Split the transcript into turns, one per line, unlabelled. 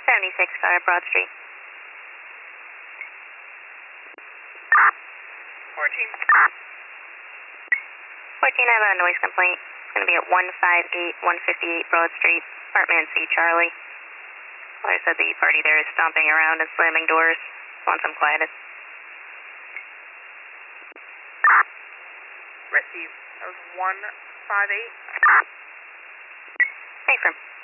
76 car, Broad Street.
14.
14, I have a noise complaint. It's going to be at 158 Broad Street, apartment C, Charlie. Caller said the party there is stomping around and slamming doors. Wants them quieted.
Receive. That was 158.
Affirm.